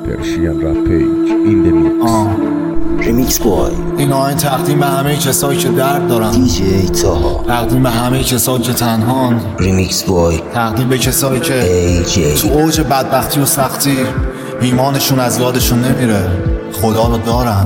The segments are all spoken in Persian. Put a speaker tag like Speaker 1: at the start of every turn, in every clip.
Speaker 1: Persian Rap Page in the mix.
Speaker 2: ریمیکس بوی.
Speaker 3: این آهنگ تقدیم به همه کسایی که درد دارن.
Speaker 2: دیجی تاها.
Speaker 3: تقدیم به همه کسایی که تنهان.
Speaker 2: ریمیکس بوی.
Speaker 3: تقدیم به کسایی که
Speaker 2: AJ.
Speaker 3: تو اوج بدبختی و سختی ایمانشون از یادشون نمیره، خدا رو دارن.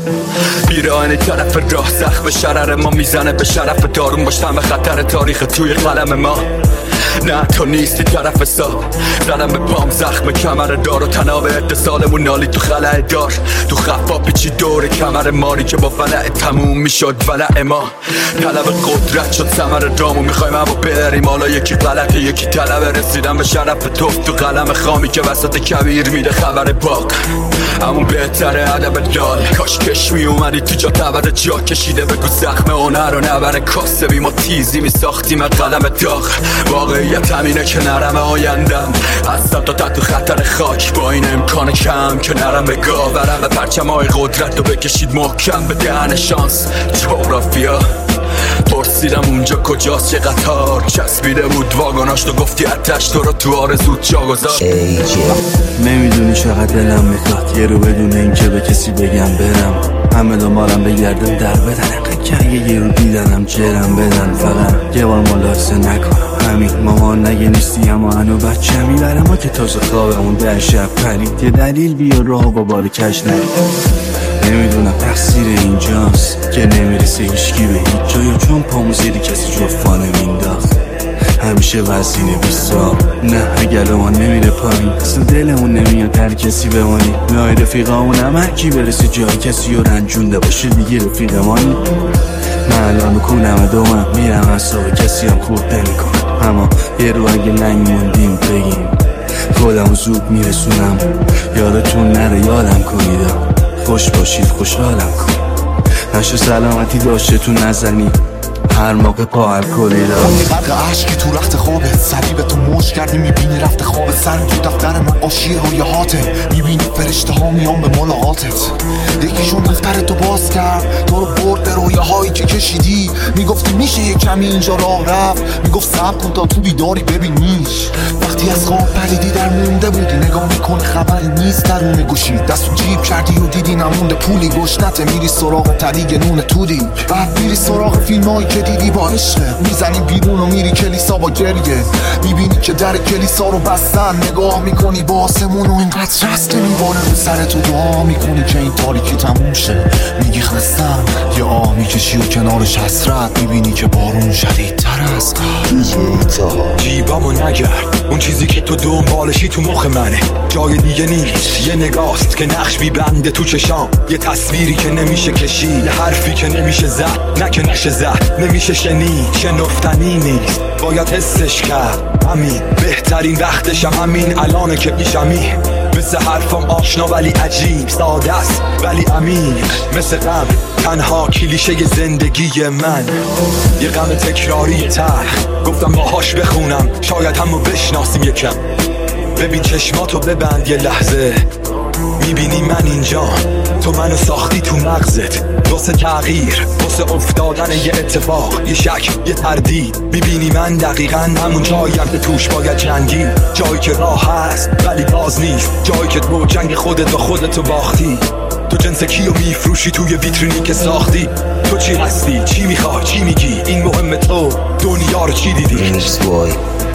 Speaker 4: ایران طرف راه زخم شرر ما میزنه به شرف دارون باشتم به خطر تاریخ توی قلم ما. نه تو نیستی طرف سا زدم به پام زخم کمر دار و تناب اتصالمون نالی تو خلع دار تو خفا پیچی دور کمر ماری که با ولع تموم میشد ولع ما. طلب قدرت شد ثمر رامو میخوایم اما بریم حالا یکی غلطه یکی طلب رسیدم به شرف توف تو قلم خامی که وسط کبیر میده خبر باغ. همون بهتره ادب دال کاش کش می اومدی تو جا تبر جا کشیده بگو زخم هنر و نبر کاسبی ما تیزی می ساختیم قلم داغ. واقعیت همینه که نرم آیندم هستم تا تحت خطر خاک با این امکان کم که نرم به گاه برم به پرچم های قدرت رو بکشید محکم به دهن شانس جغرافیا. پرسیدم اونجا کجاست چه قطار چسبیده بود واگناش تو گفتی اتش تو رو تو آرزود جا گذاشت.
Speaker 5: نمیدونی چقدر دلم میخواد یه رو بدون این که به کسی بگم برم همه دنبالم بگردن در بدن انقدر که یه رو دیدنم جرم بدن فقط یه بار ملاحظه نکنم همین مامان نگه نیستی اما هنو بچه میبره ما که تازه خوابمون در شب پرید یه دلیل بیا راه با بار کش نرید. نمیدونم تقصیر اینجاست که نمیرسه هیچکی به هیچ جایی چون پامو زیری کسی جفا نمینداخت همیشه وزینه بیسا نه اگر ما نمیره پایین اصلا دلمون نمیاد هر کسی بمانی نای رفیقامون هم هرکی برسه جای کسی رو رنجونده باشه دیگه رفیقمانی. من الان کونم دومم میرم اصاب کسی هم خورد نمیکنم اما یه رو اگه نمیموندیم بگیم خودم زود میرسونم یادتون نره یادم کنید خوش باشید خوشحالم کن نشه سلامتی داشته تو نزنی هر موقع پا الکلی دار
Speaker 3: اونی غرق عشقی تو رخت خوابت سری به تو موش کردی میبینی رفت خوابت سر تو دفتر نقاشی رویاهاته میبینی فرشته ها میان به ملاقاتت یکیشون دفتر تو باز کرد تو رو برد به رویاهایی که کشیدی میگفتی میشه یک کمی اینجا راه رفت میگفت صبر کن تا تو بیداری ببینیش وقتی از خواب پریدی در مونده بودی نگاه میکنه خبری نیست درون گوشی دستو جیب کردی و دیدی نمونده پولی گشنته میری سراغ تلیگ نون تودی بعد میری سراغ فیلمایی که دیدی با عشقه میزنی بیرون و میری کلیسا با گریه میبینی که در کلیسا رو بستن نگاه میکنی با آسمون و اینقدر رسته میباره رو سر تو دعا میکنی که این تاریکی تموم شه میگی خستم یه آه میکشی و کنارش حسرت میبینی که بارون شدیدتر از
Speaker 2: دیجی تاها.
Speaker 4: جیبامو نگرد اون چیزی که تو دنبالشی تو مخ منه جای دیگه نیست یه نگاست که نقش میبنده تو چشام یه تصویری که نمیشه کشید یه حرفی که نمیشه زد نه که نشه زد نمیشه شنید شنفتنی نیست باید حسش کرد همین بهترین وقتشم همین الانه که پیشمی مثل حرفم آشنا ولی عجیب ساده است ولی عمیق مثل غم تنها کلیشه زندگی من یه غم تکراری تلخ گفتم باهاش بخونم شاید همو بشناسیم یکم ببین چشماتو ببند یه لحظه میبینی من اینجا تو منو ساختی تو مغزت واسه تغییر واسه افتادن یه اتفاق یه شک یه تردید میبینی من دقیقاً همون جاییم که توش باید جنگی جایی که راه هست ولی باز نیست جایی که تو جنگ خودت با خودتو باختی تو جنس کیو میفروشی توی ویترینی که ساختی تو چی هستی چی میخوای چی میگی این مهم تو دنیا رو چی دیدی.
Speaker 2: ریمیکس بوی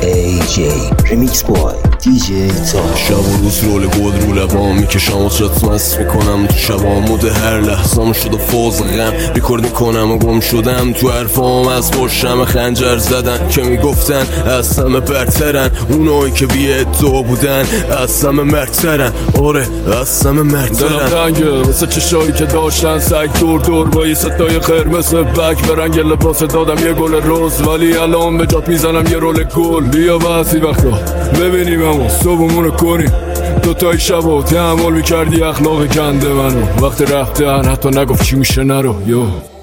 Speaker 2: AJ. ریمیکس بوی دیجی تاها.
Speaker 6: شب و روز رول گل رو لبام میکشم و چت مست میکنم تو شبام موده هر لحظام شده فوز غم ریکورد میکنم و گم شدم تو حرفام از پشتم خنجر زدن که میگفتن از همه برترن اونایی که بی ادعا بودن از همه مرترن آره از همه مرترن
Speaker 7: دلم تنگه مثل چشایی که داشتن سگ دور دور با یه ستای خرمز بک به رنگ لباس دادم یه گل روز ولی الان به جات میزنم یه رول گل بیا بعضی وقتا ببینیم همون صبحمونو کنیم دوتای شبا تحمل میکردی اخلاق گنده منو وقت رفتن حتی نگفت چی میشه نرو یو